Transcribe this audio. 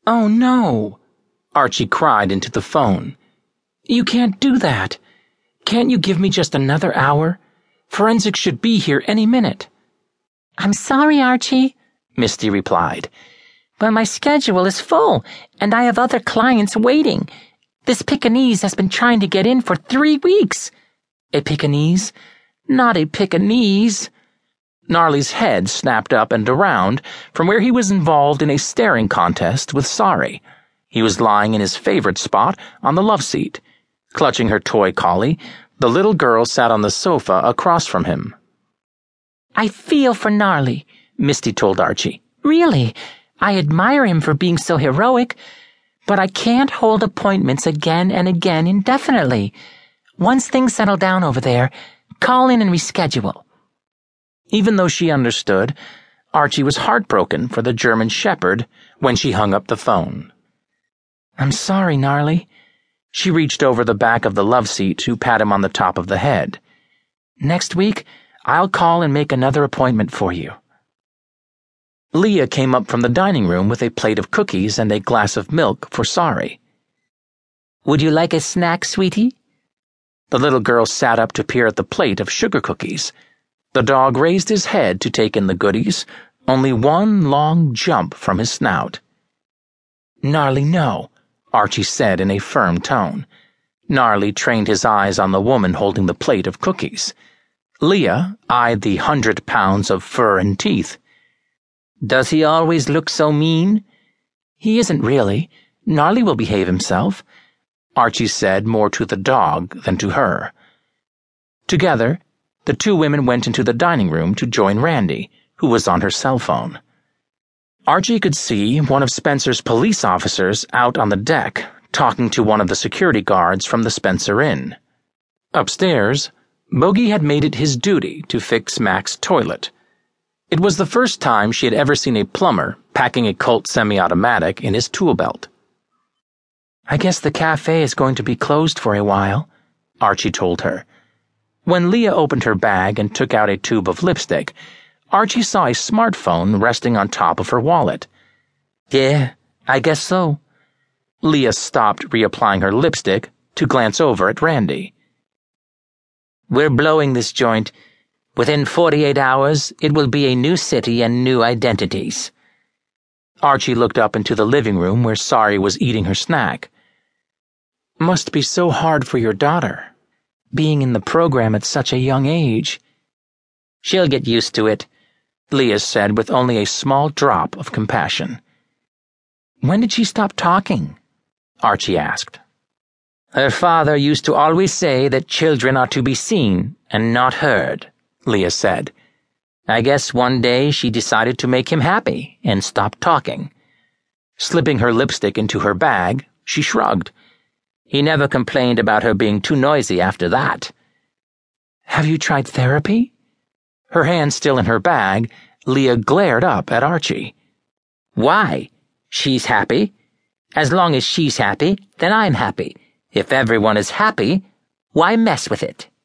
Oh no, Archie cried into the phone. You can't do that. Can't you give me just another hour? Forensics should be here any minute. I'm sorry, Archie, Misty replied. But my schedule is full, and I have other clients waiting. This Pekingese has been trying to get in for 3 weeks. A Pekingese? Not a Pekingese. Gnarly's head snapped up and around from where he was involved in a staring contest with Sari. He was lying in his favorite spot on the love seat. Clutching her toy collie, the little girl sat on the sofa across from him. I feel for Gnarly, Misty told Archie. Really, I admire him for being so heroic, but I can't hold appointments again and again indefinitely. Once things settle down over there, call in and reschedule. Even though she understood, Archie was heartbroken for the German shepherd when she hung up the phone. I'm sorry, Gnarly. She reached over the back of the love seat to pat him on the top of the head. Next week, I'll call and make another appointment for you. Leah came up from the dining room with a plate of cookies and a glass of milk for Sari. Would you like a snack, sweetie? The little girl sat up to peer at the plate of sugar cookies. The dog raised his head to take in the goodies, only one long jump from his snout. Gnarly, no, Archie said in a firm tone. Gnarly trained his eyes on the woman holding the plate of cookies. Leah eyed the 100 pounds of fur and teeth. Does he always look so mean? He isn't really. Gnarly will behave himself, Archie said more to the dog than to her. Together, the two women went into the dining room to join Randy, who was on her cell phone. Archie could see one of Spencer's police officers out on the deck, talking to one of the security guards from the Spencer Inn. Upstairs, Bogey had made it his duty to fix Mac's toilet. It was the first time she had ever seen a plumber packing a Colt semi-automatic in his tool belt. I guess the cafe is going to be closed for a while, Archie told her. When Leah opened her bag and took out a tube of lipstick, Archie saw a smartphone resting on top of her wallet. Yeah, I guess so. Leah stopped reapplying her lipstick to glance over at Randy. We're blowing this joint. Within 48 hours, it will be a new city and new identities. Archie looked up into the living room where Sari was eating her snack. Must be so hard for your daughter, being in the program at such a young age. She'll get used to it, Leah said with only a small drop of compassion. When did she stop talking? Archie asked. Her father used to always say that children are to be seen and not heard, Leah said. I guess one day she decided to make him happy and stopped talking. Slipping her lipstick into her bag, she shrugged. He never complained about her being too noisy after that. Have you tried therapy? Her hand still in her bag, Leah glared up at Archie. Why? She's happy. As long as she's happy, then I'm happy. If everyone is happy, why mess with it?